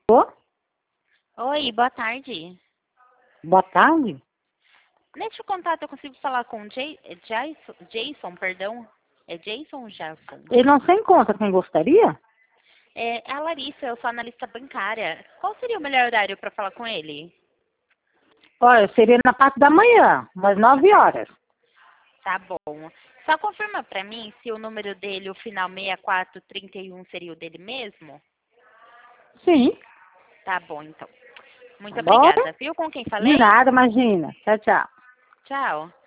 Ô, Oi, boa tarde. boa tarde. Neste contato eu consigo falar com o Jason, perdão. É Jason ou Jason? Ele não se encontra, quem gostaria? É a Larissa, eu sou analista bancária. Qual seria o melhor horário para falar com ele? Olha, seria na parte da manhã, umas 9 horas. Tá bom. Só confirma para mim se o número dele, o final 6431, seria o dele mesmo? Sim, Tá bom, então. Muito tá bom? obrigada. Viu com quem De falei? nada, imagina. Tchau, tchau. Tchau.